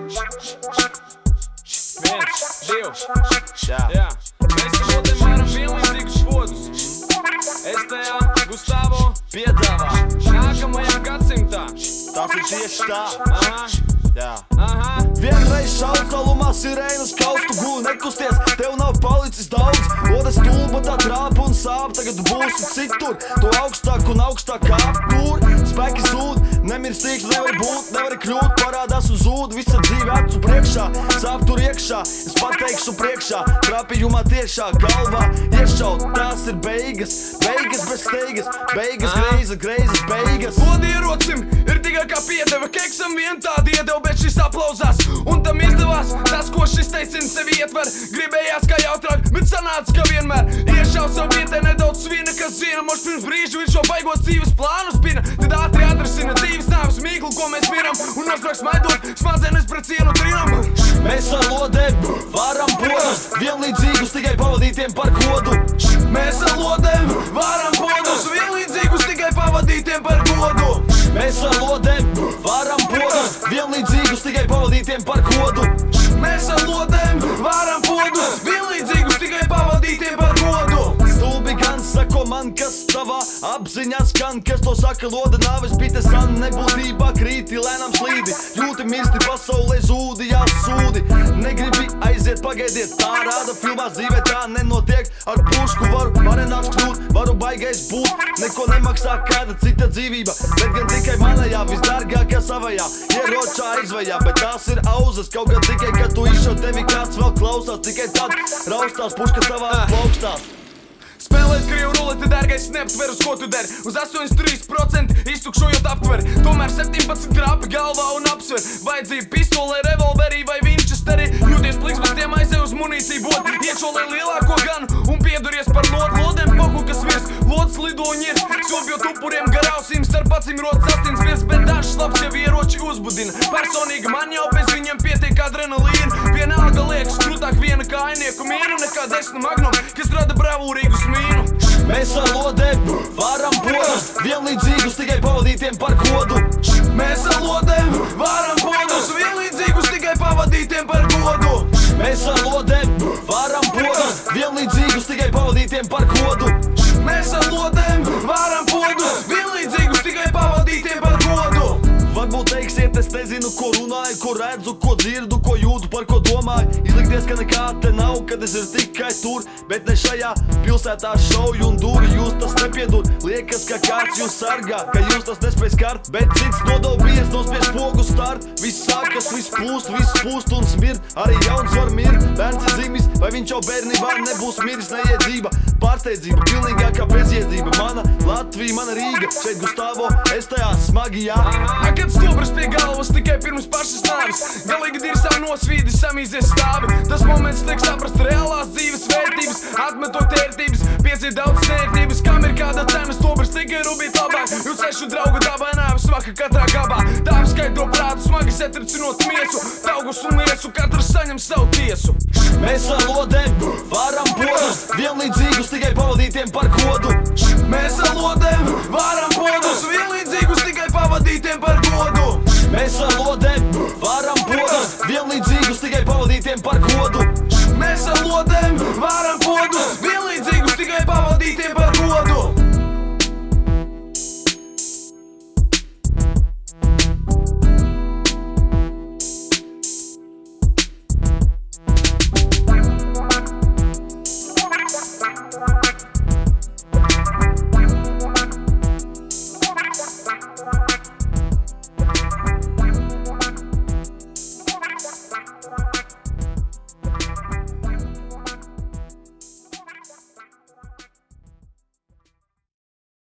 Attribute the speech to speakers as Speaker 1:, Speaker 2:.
Speaker 1: Jā. Mēs šodien varam vienlīdzīgus vodus. STA Gustavo
Speaker 2: piedāvā
Speaker 1: nākamajā gadsimtā.
Speaker 2: Tas ir tieši tā. Jā.
Speaker 1: Vienreiz
Speaker 2: šaukalumā sirēnas kaustu guli nekusties, tev nav palicis daudz. Oda stulba tā trāpa un sāp, tagad būsi citur. Tu augstāk un augstāk kāp tur, spēki zūd, nemirstīgs nevar būt, nevar kļūt, parādās un zūd. Visa dzīve acu priekšā, sāp tur iekšā, es pateikšu priekšā, trapījumā tiešā galvā iešaut. Tās ir beigas, beigas bez steigas, beigas greizas beigas.
Speaker 1: Vodi ierocim ir tikai kā piedeva, keksam vien tādi iedeva, bet šis aplauzās. Un tam izdevās tas, ko šis teicins sevi ietver. Gribējās kā jautrāk, bet sanāca, ka vienmēr iešauj savu vietē nedaudz svina, kas zina. Moš pirms brīžu ir šo baigos dzīves plānu spina. Tad ātri atrasina dzīves nāves mīklu, ko mēs miram. Un nosprāk smaidot, smadzenes pret cienu trinam.
Speaker 2: Mēs ar lodēm varam podus, vienlīdzīgus tikai pavadītiem par godu.
Speaker 1: Mēs ar lodēm varam podus, vienlīdzīgus tikai pavadītiem par godu.
Speaker 2: Mēs ar lodēm varam podus, vienlīdzīgus tikai pavadītiem par godu.
Speaker 1: Mēs ar lodēm varam podus, vienlīdzīgus tikai pavadītiem par godu.
Speaker 2: Stulbi gan sako man, kas tavā apziņā skan, kas to saka loda nāves bites, san nebūtībā krīti lēnām slīdi. Jūti mirsti pasaulē zūdi, jāsūdi. Negribi aiziet, pagaidiet, tā rāda filmās, dzīvē tā nenotiek. Ar pušku varu varenāks kļūt, varu baigais būt. Neko nemaksā kāda cita dzīvība, bet gan tikai manējā, visdārgākā savajā. Ieročā aizvajā, bet tās ir auzas, kaut gan tikai, kad tu izšau tevi kāds vēl klausās. Tikai tad raustās puška tavās plaukstās.
Speaker 1: Spēlēt krievu ruleti, dārgais, neaptver, uz ko tu dari. Uz 83% iztukšojot aptver. Tomēr 17 krāpi galvā un apsver. Vajadzība pistolē, revolverī vai Winchesteri. Jūties pliks, bet tiem aizē uz munīciju bot. Iečolē lielāko ganu un pieduries par lodēm pohu, kas virs. Lods lido un ies, sobjot upuriem garausīm. Starp acīm rodas astins vies, bet dažs labs jau ieroči uzbudina. Personīgi man jau bez viņiem pietiek adrenalīna. Vienalga liekas krūtāk viena kājnieku mīnu nekā 10 magnum, kas rada bravūrīgus mīnu.
Speaker 2: Mēs ar lodēm varam podus, vienlīdzīgus tikai pavadītiem par godu.
Speaker 1: Mēs ar lodēm varam podus, vienlīdzīgus tikai pavadītiem par godu.
Speaker 2: Mēs ar lodēm varam podus, vienlīdzīgus tikai pavadītiem par godu.
Speaker 1: Mēs ar lodēm varam podus, vienlīdzīgus tikai pavadītiem par godu.
Speaker 2: Varbūt teiksiet, es nezinu, ko runāju, ko redzu, ko dzirdu, ko jūtu, par ko domāju. Izlikties, ka nekā te nav, kad es ir tikai tur, bet ne šajā pilsētā šauju un duri. Jūs tas nepiedod, liekas, ka kāds jūs sargā, ka jūs tas nespēj skart, bet cits dodau bies, nospiež pogu start. Viss sākas, viss pūst un smirt, arī jauns var mirt. Bērns ir zimis, vai viņš jau bērnībā nebūs miris, neiedzība, pārsteidzība, pilnīgākā bezjēdzība. Mana Latvija, mana Rīga, šeit Gustavo, STA smagi, jā.
Speaker 1: Kad stobras pie galvas tikai pirms pašas nāves, galīgi dirsā nosvīdi, samīzies stāvi. Tas moments liek saprast reālās dzīves vērtības, atmetot ērtības, piedzīv daudz nērtības. Kam ir kāda cena, stobras tikai rubīt labāk, jo sešu draugu dabā nāves smaka katrā gabā. Tā apskaidro prātu, smagi satricinot miesu, taugus un liesu, katrs saņem savu tiesu.
Speaker 2: Mēs ar lodēm varam podus, vienlīdzīgus tikai pavadītiem par godu.
Speaker 1: Mēs ar lodēm varam podus, vienlīdzīgus tikai pavadītiem par godu.
Speaker 2: Mēs ar lodēm varam podus, vienlīdzīgus tikai pavadītiem par godu.
Speaker 1: Mēs ar lodēm varam